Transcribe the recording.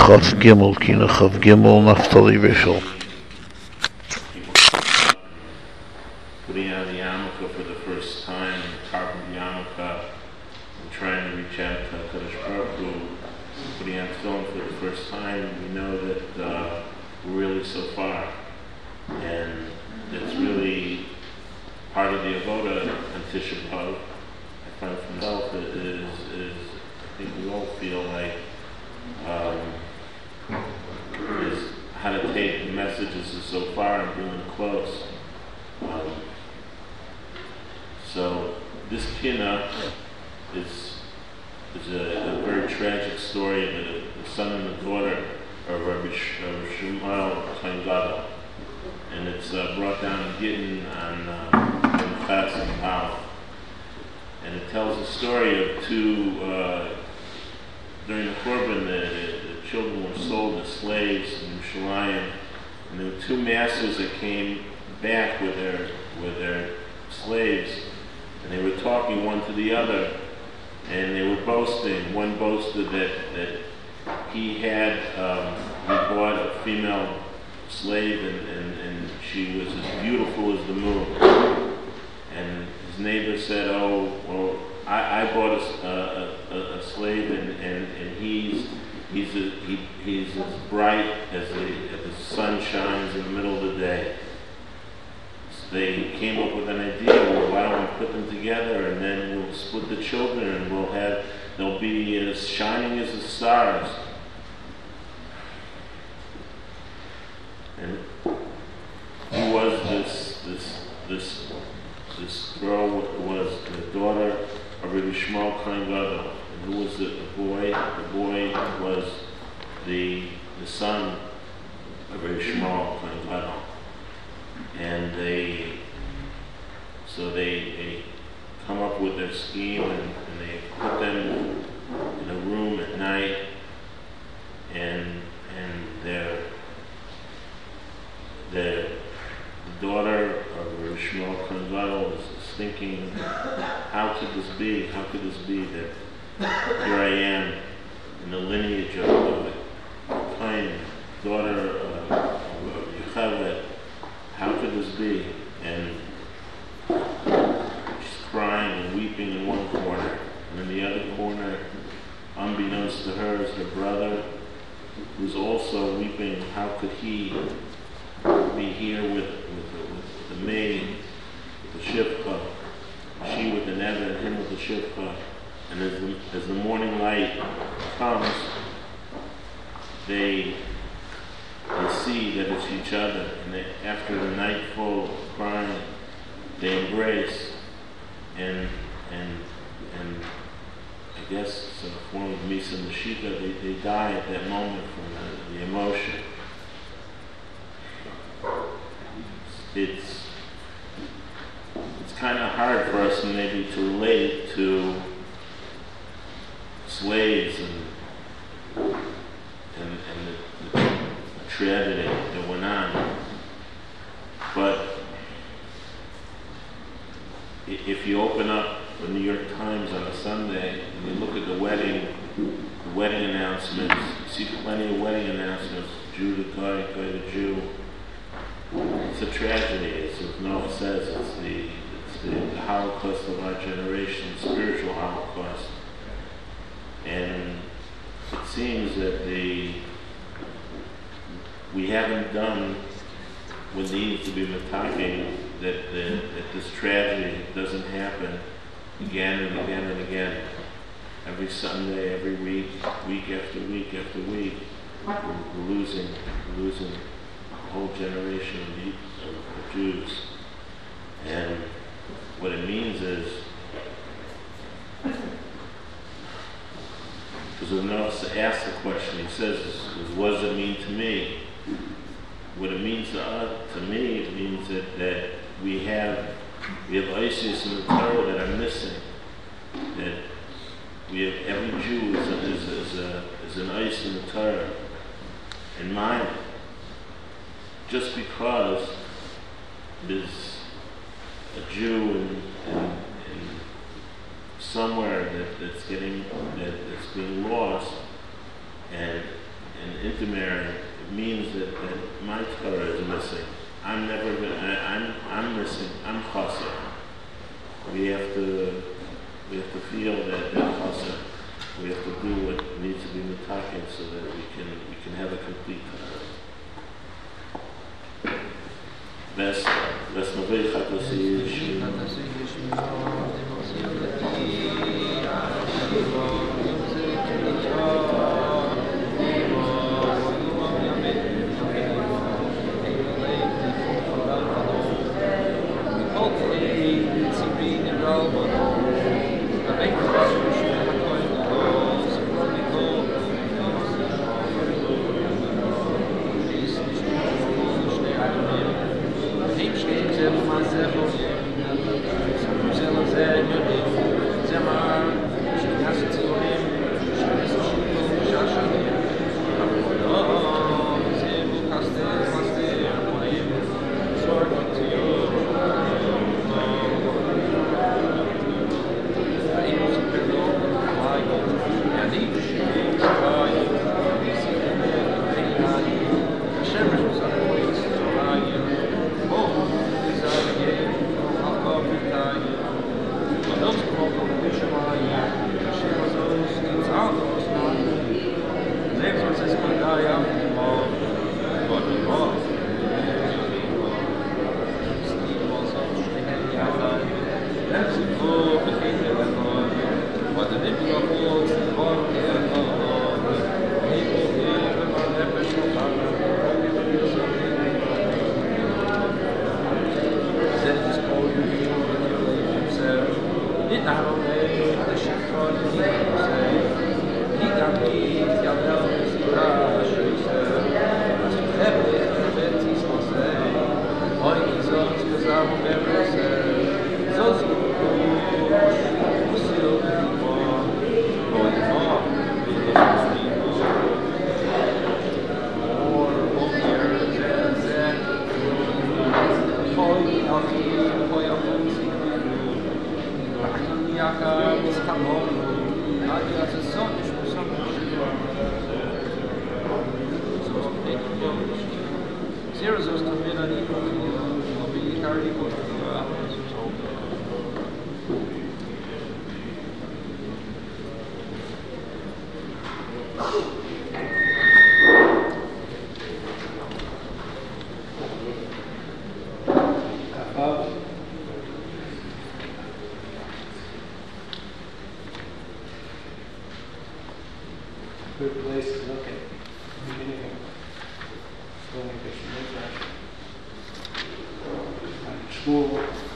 Chav Gimel, Kina Chav Gimel, Naftali Rishel. Putting on the yarmulke for the first time, carving the yarmulke, and trying to reach out to HaKadosh Baruch Hu, putting on film for the first time, we know that we're really so far. And it's really part of the avoda on Tisha B'Av. I find for myself is I think we all feel like is how to take the messages so far and bring them close. So this kina is a very tragic story of the son and the daughter of Rabbi Shmuel Chaim Gadol, and it's brought down in Gittin on Chas and Aleph, and it tells the story of two. During the Korban, the children were sold as slaves in Yerushalayim, and there were two masters that came back with their slaves, and they were talking one to the other, and they were boasting. One boasted that he bought a female slave, and she was as beautiful as the moon. And his neighbor said, "Oh, well, I bought a slave, and he's as bright as the sun shines in the middle of the day." So they came up with an idea. Well, why don't we put them together, and then we'll split the children, and they'll be as shining as the stars. And who was this girl was the daughter of Rabbi Shmuel Chaim Gadol. And who was the boy? The boy was the son of Rabbi Shmuel Chaim Gadol. And they come up with their scheme, and they put them in a room at night, and the daughter of Rabbi Shmuel Chaim Gadol is thinking, how could this be? How could this be that here I am in the lineage of Chaim, daughter of Yocheved? How could this be? And she's crying and weeping in one corner, and in the other corner, unbeknownst to her, is her brother, who's also weeping. How could he be here with the maid, with the shivcha, she with the neva and him with the shivcha? And as the morning light comes, they see that it's each other, and after the night full of crying, they embrace, and I guess it's a form of Misa Mashika. They die at that moment from the emotion. It's kind of hard for us maybe to relate to slaves and the tragedy that went on. But if you open up the New York Times on a Sunday and you look at the wedding announcements, you see plenty of wedding announcements, Jew to guy to Jew. It's a tragedy. As Noah says, it's the Holocaust of our generation, spiritual Holocaust. And it seems that we haven't done what needs to be mitaking, that this tragedy doesn't happen again and again and again. Every Sunday, every week, week after week after week, we're losing a whole generation of Jews. And what it means is, because Noah asked the question, he says, what does it mean to me? What it means to me, it means that we have ISIS in the Torah that are missing. That we have every Jew is an ice in the Torah. And mine, just because there's a Jew in somewhere that's being lost, and intermarrying, it means that my Torah is missing. I'm never gonna, I'm missing, I'm chassid. We have to feel that chassid. We have to do what needs to be mitaken so that we can have a complete Torah. Ves novei chatasi yishim. Good place to look at the beginning of going to Midrash. School.